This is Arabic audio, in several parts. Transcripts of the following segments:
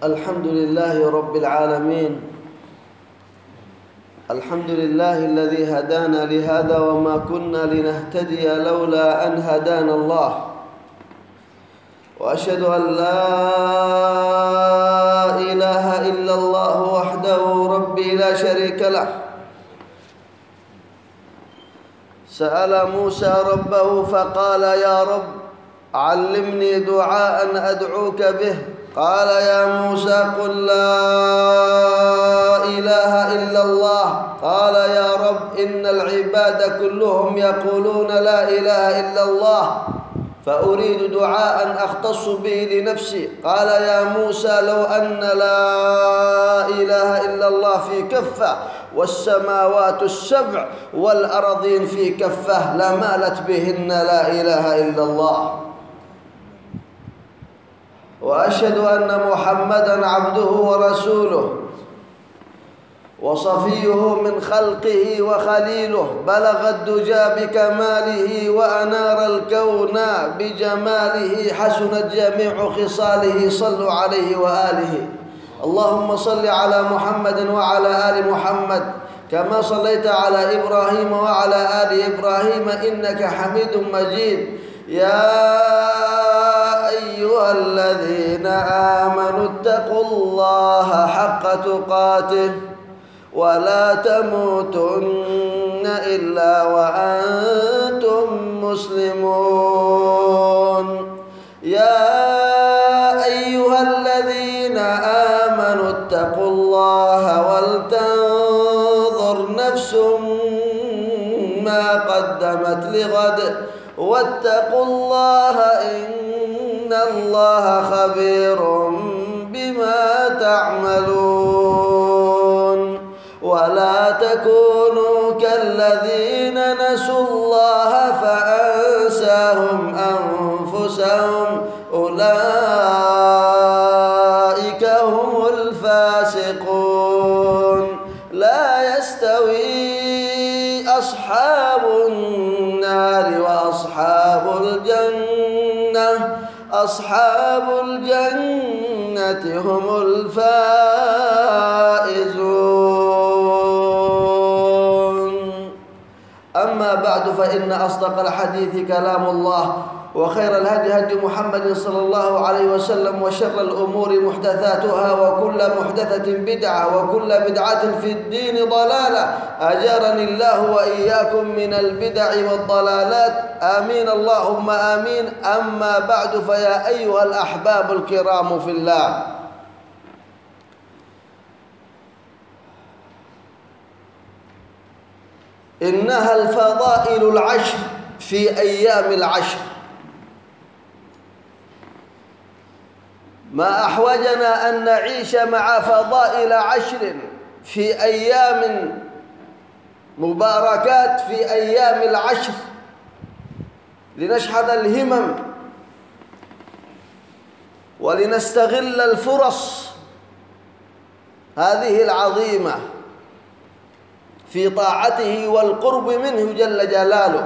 الحمد لله رب العالمين. الحمد لله الذي هدانا لهذا وما كنا لنهتدي لولا أن هدانا الله، وأشهد أن لا إله إلا الله وحده ربي لا شريك له. سأل موسى ربه فقال يا رب علمني دعاء أدعوك به. قال يا موسى قل لا إله إلا الله. قال يا رب إن العباد كلهم يقولون لا إله إلا الله، فأريد دعاء أختص به لنفسي. قال يا موسى لو أن لا إله إلا الله في كفة والسماوات السبع والأرضين في كفة لمالت بهن لا إله إلا الله. وأشهد أن محمدًا عبده ورسوله وصفيه من خلقه وخليله، بلغ الدجى بكماله وأنار الكون بجماله، حسنت جميع خصاله، صلوا عليه وآله. اللهم صل على محمد وعلى آل محمد كما صليت على إبراهيم وعلى آل إبراهيم إنك حميد مجيد. يا أيها الذين آمنوا اتقوا الله حق تقاته ولا تموتن إلا وأنتم مسلمون. يا أيها الذين آمنوا اتقوا الله ولتنظر نفس ما قدمت لغد واتقوا الله إن الله خبير بما تعملون. ولا تكونوا كالذين نسوا الله فأنساهم أنفسهم أولئك هم الفاسقون. لا يستوي أصحاب النار وأصحاب الجنة، أصحاب الجنة هم الفائزون. أما بعد فإن أصدق الحديث كلام الله، وخير الهدي هدي محمد صلى الله عليه وسلم، وشر الأمور محدثاتها، وكل محدثة بدعة، وكل بدعة في الدين ضلالة. أجارني الله وإياكم من البدع والضلالات، آمين اللهم آمين. أما بعد فيا أيها الأحباب الكرام في الله، إنها الفضائل العشر في أيام العشر. ما أحوجنا أن نعيش مع فضائل عشر في أيام مباركات، في أيام العشر، لنشحذ الهمم ولنستغل الفرص هذه العظيمة في طاعته والقرب منه جل جلاله.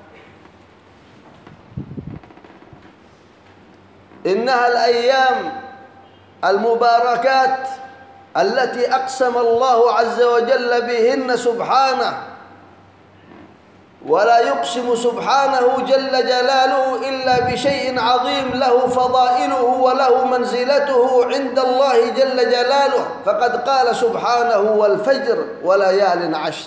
إنها الأيام المباركات التي أقسم الله عز وجل بهن سبحانه، ولا يقسم سبحانه جل جلاله إلا بشيء عظيم له فضائله وله منزلته عند الله جل جلاله. فقد قال سبحانه والفجر وليال عشر.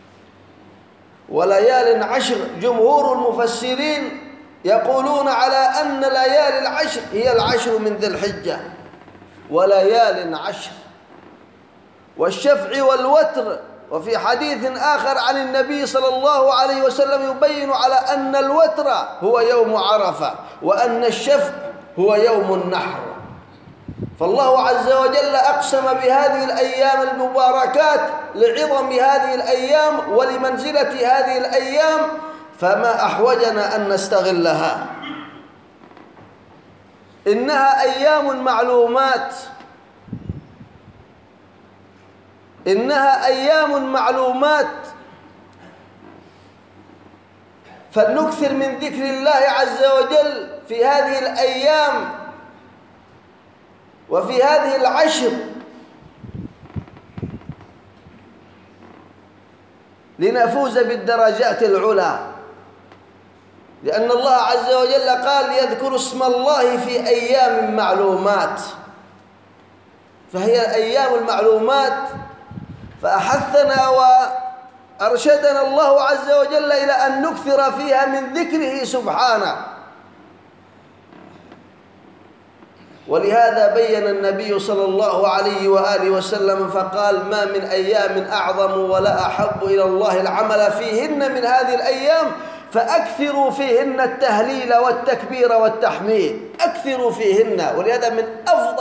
وليال عشر جمهور المفسرين يقولون على أن ليالي العشر هي العشر من ذي الحجة، وليال عشر، والشفع والوتر. وفي حديث آخر عن النبي صلى الله عليه وسلم يبين على أن الوتر هو يوم عرفة، وأن الشفع هو يوم النحر. فالله عز وجل أقسم بهذه الأيام المباركات لعظم هذه الأيام ولمنزلة هذه الأيام، فما أحوجنا أن نستغلها. إنها أيام معلومات، إنها أيام معلومات، فلنكثر من ذكر الله عز وجل في هذه الأيام وفي هذه العشر لنفوز بالدرجات العلى، لأن الله عز وجل قال يذكر اسم الله في أيام معلومات، فهي الأيام المعلومات، فأحثنا وأرشدنا الله عز وجل إلى أن نكثر فيها من ذكره سبحانه. ولهذا بين النبي صلى الله عليه وآله وسلم فقال: ما من أيام أعظم ولا أحب إلى الله العمل فيهن من هذه الأيام، فأكثروا فيهن التهليل والتكبير والتحميد، أكثروا فيهن. ولهذا من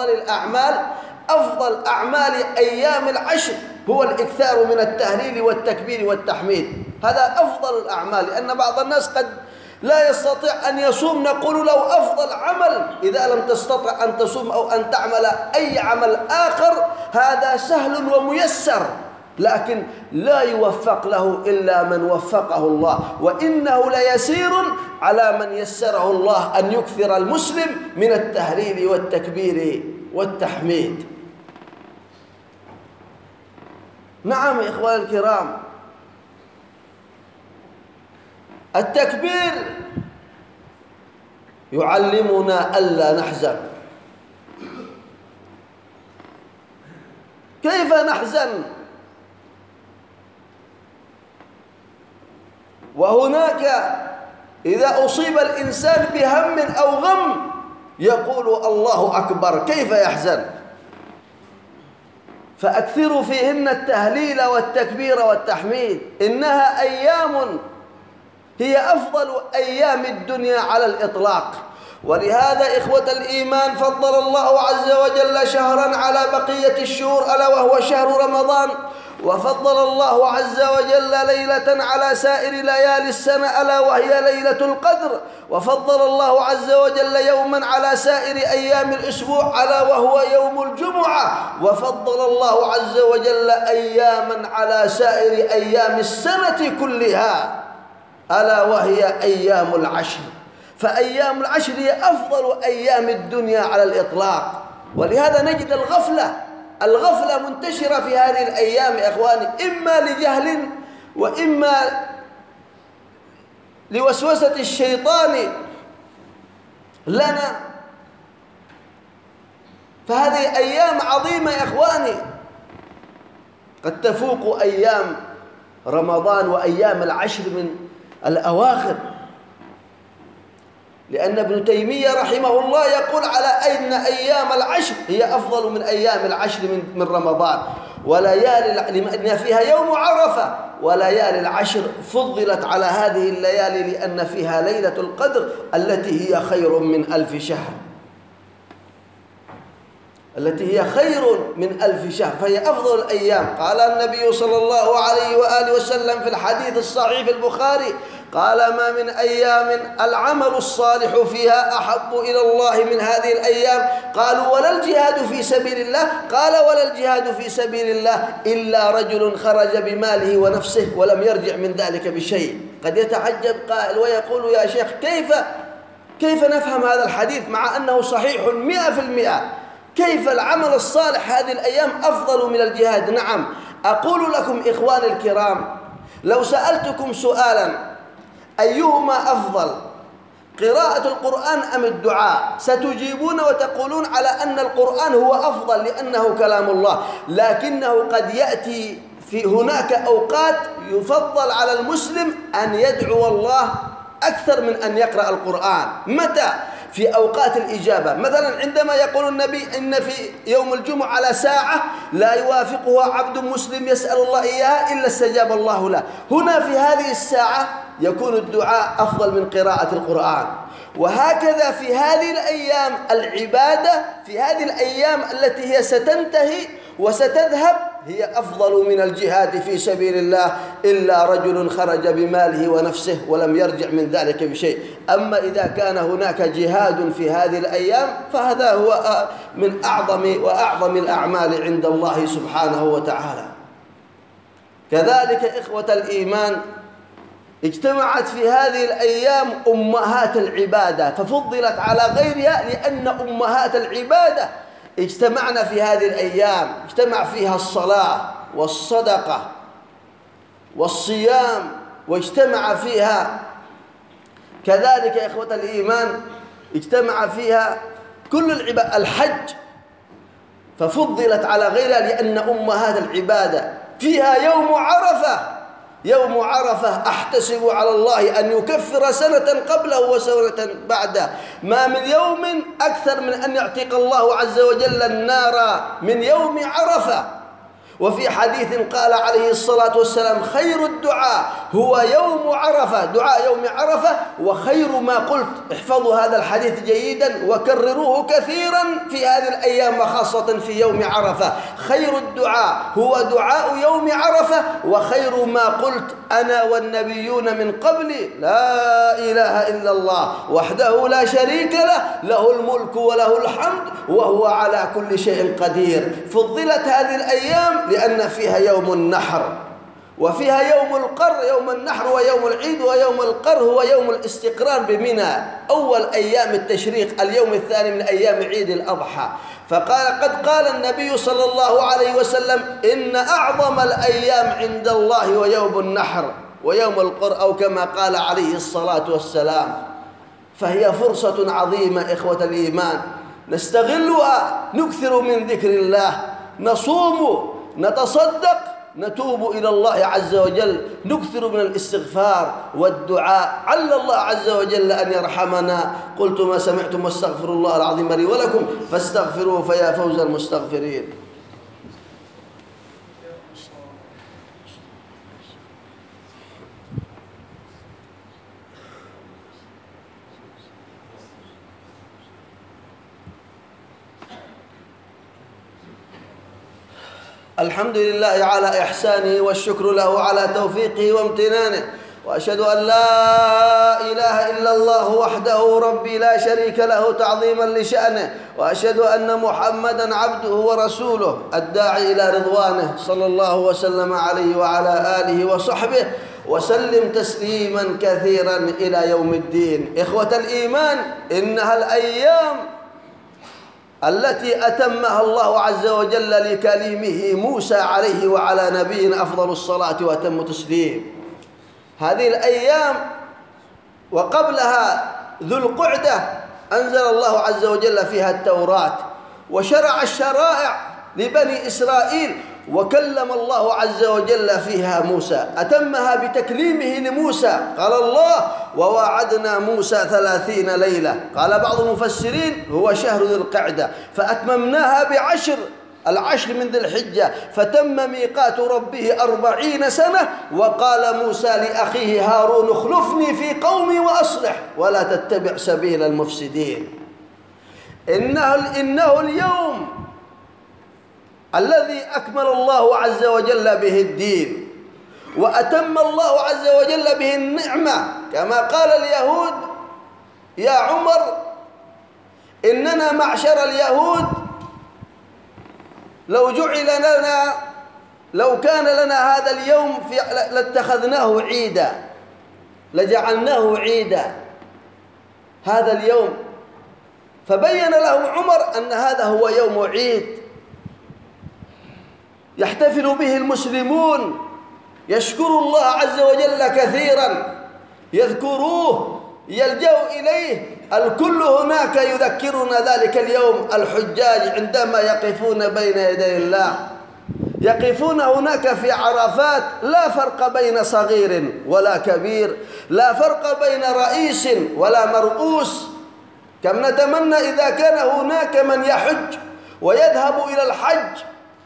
أفضل أعمال أيام العشر هو الإكثار من التهليل والتكبير والتحميد، هذا أفضل الأعمال. لأن بعض الناس قد لا يستطيع أن يصوم، نقول له أفضل عمل إذا لم تستطع أن تصوم أو أن تعمل أي عمل آخر، هذا سهل وميسر، لكن لا يوفق له إلا من وفقه الله، وإنه ليسير على من يسره الله أن يكثر المسلم من التهليل والتكبير والتحميد. نعم يا إخواني الكرام، التكبير يعلمنا ألا نحزن. كيف نحزن وهناك إذا أصيب الإنسان بهم أو غم يقول الله أكبر، كيف يحزن؟ فأكثروا فيهن التهليل والتكبير والتحميد، إنها أيام هي أفضل أيام الدنيا على الإطلاق. ولهذا إخوة الإيمان فضل الله عز وجل شهرا على بقية الشهور ألا وهو شهر رمضان، وفضل الله عز وجل ليلة على سائر ليالي السنة ألا وهي ليلة القدر، وفضل الله عز وجل يوما على سائر أيام الأسبوع ألا وهو يوم الجمعة، وفضل الله عز وجل أياما على سائر أيام السنة كلها ألا وهي أيام العشر. فأيام العشر هي أفضل أيام الدنيا على الإطلاق. ولهذا نجد الغفلة منتشرة في هذه الأيام يا إخواني، إما لجهل وإما لوسوسة الشيطان لنا. فهذه أيام عظيمة يا إخواني، قد تفوق أيام رمضان وأيام العشر من الأواخر، لأن ابن تيمية رحمه الله يقول على أن أيام العشر هي أفضل من أيام العشر من رمضان، لأن فيها يوم عرفة، وليالي العشر فضلت على هذه الليالي لأن فيها ليلة القدر التي هي خير من 1000 شهر، التي هي خير من 1000 شهر، فهي أفضل الأيام. قال النبي صلى الله عليه وآله وسلم في الحديث الصحيح في البخاري قال: ما من أيام العمل الصالح فيها أحب إلى الله من هذه الأيام. قالوا: ولا الجهاد في سبيل الله؟ قال: ولا الجهاد في سبيل الله إلا رجل خرج بماله ونفسه ولم يرجع من ذلك بشيء. قد يتعجب قائل ويقول: يا شيخ كيف نفهم هذا الحديث مع أنه صحيح 100%؟ كيف العمل الصالح هذه الأيام أفضل من الجهاد؟ نعم، أقول لكم إخواني الكرام، لو سألتكم سؤالا أيهما أفضل، قراءة القرآن أم الدعاء، ستجيبون وتقولون على أن القرآن هو أفضل لأنه كلام الله، لكنه قد يأتي في هناك أوقات يفضل على المسلم أن يدعو الله أكثر من أن يقرأ القرآن. متى؟ في أوقات الإجابة، مثلا عندما يقول النبي إن في يوم الجمعة على ساعة لا يوافقها عبد مسلم يسأل الله إياها إلا استجاب الله له، هنا في هذه الساعة يكون الدعاء أفضل من قراءة القرآن. وهكذا في هذه الأيام العبادة، في هذه الأيام التي هي ستنتهي وستذهب، هي أفضل من الجهاد في سبيل الله إلا رجل خرج بماله ونفسه ولم يرجع من ذلك بشيء. أما إذا كان هناك جهاد في هذه الأيام فهذا هو من أعظم الأعمال عند الله سبحانه وتعالى. كذلك إخوة الإيمان اجتمعت في هذه الأيام أمهات العبادة ففضلت على غيرها، لأن أمهات العبادة اجتمعنا في هذه الأيام، اجتمع فيها الصلاة والصدقة والصيام، واجتمع فيها كذلك يا إخوة الإيمان اجتمع فيها كل العبادة، الحج، ففضلت على غيرها لأن هذه العبادة فيها يوم عرفة. يوم عرفة أحتسب على الله أن يكفر سنة قبله وسنة بعده. ما من يوم أكثر من أن يعتق الله عز وجل النار من يوم عرفة. وفي حديث قال عليه الصلاة والسلام: خير الدعاء هو يوم عرفة، دعاء يوم عرفة، وخير ما قلت. احفظوا هذا الحديث جيدا وكرروه كثيرا في هذه الأيام وخاصة في يوم عرفة. خير الدعاء هو دعاء يوم عرفة، وخير ما قلت أنا والنبيون من قبلي: لا إله إلا الله وحده لا شريك له، له الملك وله الحمد وهو على كل شيء قدير. فضلت هذه الأيام لأن فيها يوم النحر، وفيها يوم القر. يوم النحر ويوم العيد، ويوم القر هو يوم الاستقرار بمنى، أول أيام التشريق، اليوم الثاني من أيام عيد الأضحى. قد قال النبي صلى الله عليه وسلم: إن أعظم الأيام عند الله ويوم النحر ويوم القر، أو كما قال عليه الصلاة والسلام. فهي فرصة عظيمة إخوة الإيمان نستغلها، نكثر من ذكر الله، نصوم، نتصدق، نتوب إلى الله عز وجل، نكثر من الاستغفار والدعاء عل الله عز وجل أن يرحمنا. قلت ما سمعتم واستغفر الله العظيم لي ولكم فاستغفروه فيا فوز المستغفرين. الحمد لله على إحسانه، والشكر له على توفيقه وامتنانه، وأشهد أن لا إله إلا الله وحده ربي لا شريك له تعظيما لشأنه، وأشهد أن محمدا عبده ورسوله الداعي إلى رضوانه، صلى الله وسلم عليه وعلى آله وصحبه وسلم تسليما كثيرا إلى يوم الدين. إخوة الإيمان، إنها الأيام التي أتمها الله عز وجل لكليمه موسى عليه وعلى نبينا أفضل الصلاة وأتم التسليم. هذه الأيام وقبلها ذو القعدة أنزل الله عز وجل فيها التوراة، وشرع الشرائع لبني إسرائيل، وكلم الله عز وجل فيها موسى، أتمها بتكليمه لموسى. قال الله: وواعدنا موسى 30 ليلة. قال بعض المفسرين هو شهر ذي القعدة، فأتممناها ب10، العشر من ذي الحجة، فتم ميقات ربه 40 سنة. وقال موسى لأخيه هارون: اخلفني في قومي وأصلح ولا تتبع سبيل المفسدين. إنه اليوم الذي أكمل الله عز وجل به الدين، وأتم الله عز وجل به النعمة، كما قال اليهود: يا عمر إننا معشر اليهود لو كان لنا هذا اليوم لاتخذناه عيدا، لجعلناه عيدا هذا اليوم. فبين لهم عمر أن هذا هو يوم عيد يحتفل به المسلمون، يشكروا الله عز وجل كثيرا، يذكروه، يلجأوا إليه. الكل هناك يذكرنا ذلك اليوم الحجاج عندما يقفون بين يدي الله، يقفون هناك في عرفات، لا فرق بين صغير ولا كبير، لا فرق بين رئيس ولا مرؤوس. كم نتمنى إذا كان هناك من يحج ويذهب إلى الحج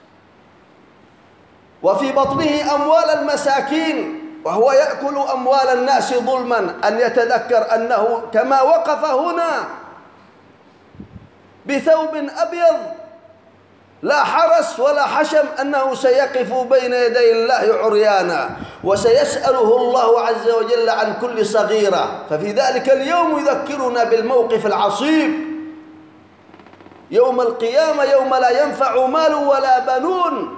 وفي بطنه أموال المساكين وهو يأكل أموال الناس ظلما، أن يتذكر أنه كما وقف هنا بثوب أبيض لا حرس ولا حشم، أنه سيقف بين يدي الله عريانا، وسيسأله الله عز وجل عن كل صغيرة. ففي ذلك اليوم يذكرنا بالموقف العصيب يوم القيامة، يوم لا ينفع مال ولا بنون.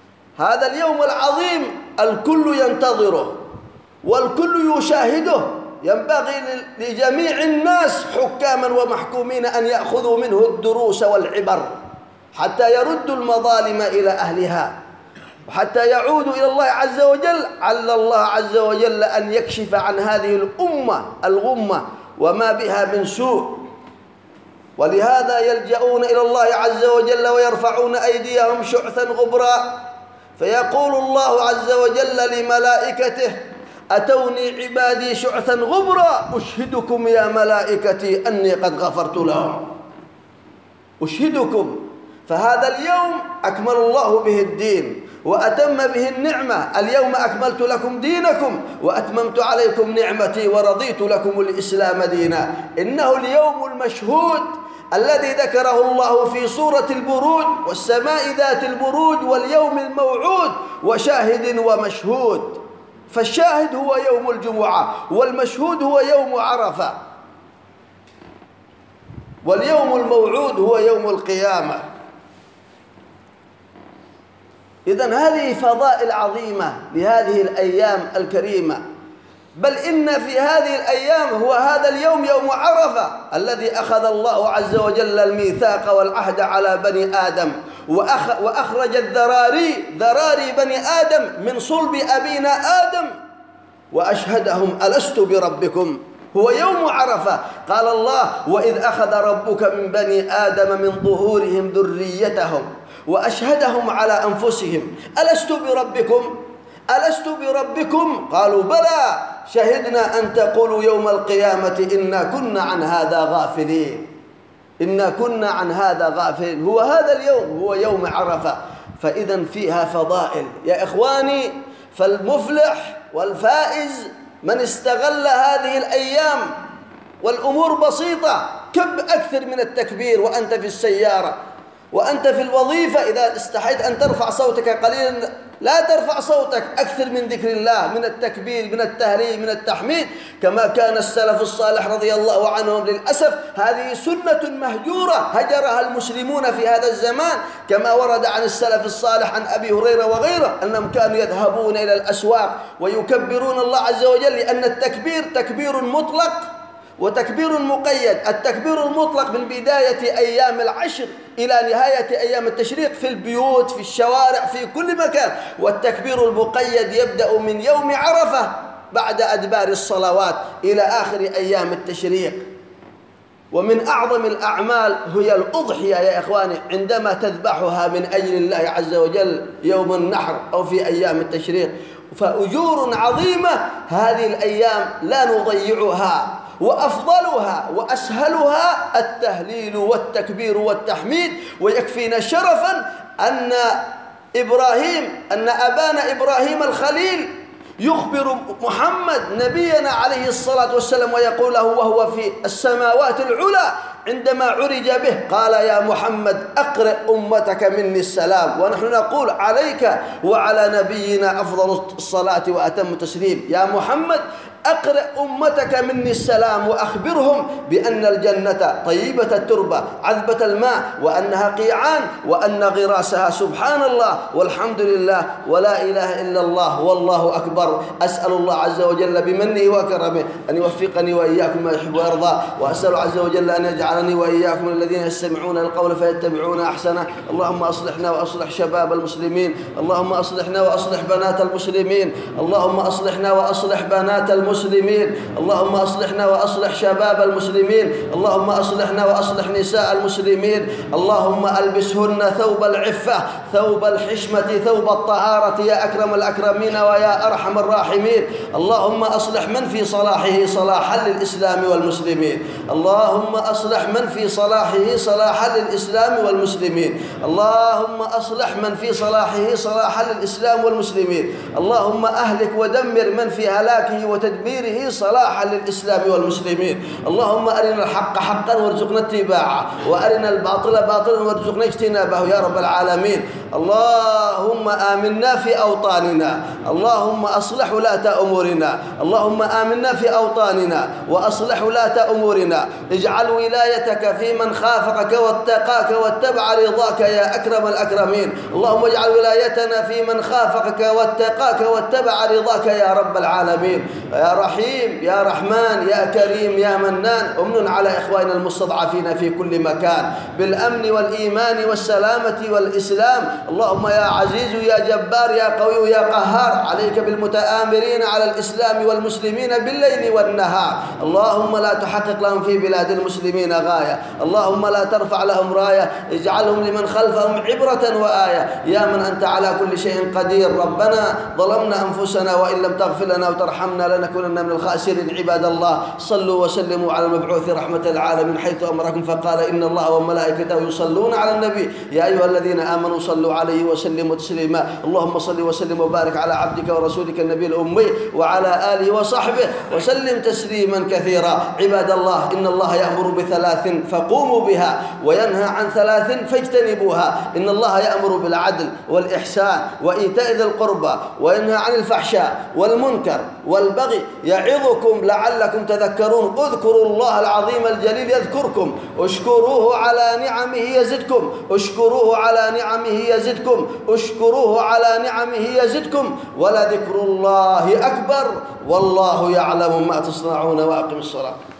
هذا اليوم العظيم الكل ينتظره والكل يشاهده، ينبغي لجميع الناس حكاما ومحكومين أن يأخذوا منه الدروس والعبر حتى يردوا المظالم إلى أهلها وحتى يعودوا إلى الله عز وجل. عل الله عز وجل أن يكشف عن هذه الأمة الغمة وما بها من سوء، ولهذا يلجؤون إلى الله عز وجل ويرفعون أيديهم شعثا غبرا. فيقول الله عز وجل لملائكته: أتوني عبادي شعثا غبرا أشهدكم يا ملائكتي أني قد غفرت لهم. أشهدكم. فهذا اليوم أكمل الله به الدين وأتم به النعمة. اليوم أكملت لكم دينكم وأتممت عليكم نعمتي ورضيت لكم الإسلام دينا. إنه اليوم المشهود الذي ذكره الله في سورة البروج: والسماء ذات البروج واليوم الموعود وشاهد ومشهود. فالشاهد هو يوم الجمعة، والمشهود هو يوم عرفة، واليوم الموعود هو يوم القيامة. إذن هذه فضائل عظيمة لهذه الأيام الكريمة. بل إن في هذه الأيام هو هذا اليوم يوم عرفة الذي أخذ الله عز وجل الميثاق والعهد على بني آدم وأخرج ذراري بني آدم من صلب أبينا آدم وأشهدهم: ألست بربكم. هو يوم عرفة. قال الله: وإذ أخذ ربك من بني آدم من ظهورهم ذريتهم وأشهدهم على أنفسهم ألست بربكم؟ ألست بربكم؟ قالوا: بلى شهدنا أن تقولوا يوم القيامة إنا كنا عن هذا غافلين. إنا كنا عن هذا غافلين. هو هذا اليوم هو يوم عرفة. فإذا فيها فضائل يا إخواني. فالمفلح والفائز من استغل هذه الأيام، والأمور بسيطة. كب أكثر من التكبير وأنت في السيارة وأنت في الوظيفة. إذا استحيت أن ترفع صوتك قليلا لا ترفع صوتك، أكثر من ذكر الله، من التكبير، من التهليل، من التحميد، كما كان السلف الصالح رضي الله عنهم. للأسف هذه سنة مهجورة هجرها المسلمون في هذا الزمان، كما ورد عن السلف الصالح عن أبي هريرة وغيره أنهم كانوا يذهبون إلى الأسواق ويكبرون الله عز وجل، لأن التكبير تكبير مطلق وتكبير مقيد. التكبير المطلق من بداية أيام العشر إلى نهاية أيام التشريق في البيوت، في الشوارع، في كل مكان. والتكبير المقيد يبدأ من يوم عرفة بعد أدبار الصلوات إلى آخر أيام التشريق. ومن أعظم الأعمال هي الأضحية يا إخواني، عندما تذبحها من أجل الله عز وجل يوم النحر أو في أيام التشريق. فأجور عظيمة هذه الأيام لا نضيعها. وأفضلها وأسهلها التهليل والتكبير والتحميد. ويكفينا شرفا أن أبانا إبراهيم الخليل يخبر محمد نبينا عليه الصلاة والسلام ويقول له وهو في السماوات العلى عندما عرج به: قال يا محمد أقرئ أمتك مني السلام. ونحن نقول عليك وعلى نبينا أفضل الصلاة وأتم التسليم: يا محمد أقرئ أمتك مني السلام وأخبرهم بأن الجنة طيبة التربة عذبة الماء وأنها قيعان وأن غراسها سبحان الله والحمد لله ولا إله إلا الله والله أكبر. أسأل الله عز وجل بمنه وكرمه أن يوفقني وإياكم ما يحب ويرضى، وأسأل عز وجل أن يجعلني وإياكم الذين يستمعون القول فيتبعون أحسنه. اللهم أصلحنا وأصلح شباب المسلمين، اللهم أصلحنا وأصلح بنات المسلمين، اللهم أصلحنا وأصلح بنات المسلمين، اللهم أصلحنا وأصلح شباب المسلمين، اللهم أصلحنا وأصلح نساء المسلمين، اللهم ألبسهن ثوب العفة، ثوب الحشمة، ثوب الطهارة يا أكرم الأكرمين ويا أرحم الراحمين. اللهم أصلح من في صلاحه صلاحا للإسلام والمسلمين، اللهم أصلح من في صلاحه صلاحا للإسلام والمسلمين، اللهم أصلح من في صلاحه صلاحا للإسلام والمسلمين، اللهم أهلك ودمر من في هلاكه وتدميره صلاحا للإسلام والمسلمين. اللهم أرنا الحق حقا وارزقنا اتباعه، وأرنا الباطل باطلا وارزقنا اجتنابه يا رب العالمين. اللهم آمنا في أوطاننا، اللهم أصلح ولاة أمورنا، اللهم آمنا في أوطاننا وأصلح ولاة أمورنا. اجعل ولايتك في من خافك واتقاك واتبع رضاك يا أكرم الأكرمين. اللهم اجعل ولايتنا في من خافك واتقاك واتبع رضاك يا رب العالمين. يا رحيم يا رحمن يا كريم يا منان، امن على إخواننا المستضعفين في كل مكان بالأمن والإيمان والسلامة والإسلام. اللهم يا عزيز يا جبار يا قوي يا قهار، عليك بالمتآمرين على الإسلام والمسلمين بالليل والنهار. اللهم لا تحقق لهم في بلاد المسلمين غاية، اللهم لا ترفع لهم راية، اجعلهم لمن خلفهم عبرة وآية. يا من أنت على كل شيء قدير. ربنا ظلمنا أنفسنا وإن لم تغفر لنا وترحمنا لنكونن من الخاسرين. عباد الله، صلوا وسلموا على المبعوث رحمة العالمين حيث أمركم فقال إن الله وملائكته يصلون على النبي يا أيها الذين آمنوا صلوا عليه وسلموا تسليما. اللهم صل وسلم وبارك على عبدك ورسولك النبي الأمي وعلى آله وصحبه وسلم تسليما كثيرا. عباد الله، إن الله يأمر بثلاث فقوموا بها وينهى عن ثلاث فاجتنبوها. إن الله يأمر بالعدل والإحسان وإيتاء ذي القربى وينهى عن الفحشاء والمنكر والبغي يعظكم لعلكم تذكرون. اذكروا الله العظيم الجليل يذكركم، اشكروه على نعمه يزدكم، اشكروه على نعمه يزدكم، اشكروه على نعمه يزدكم، ولذكر الله أكبر والله يعلم ما تصنعون. وأقم الصلاة.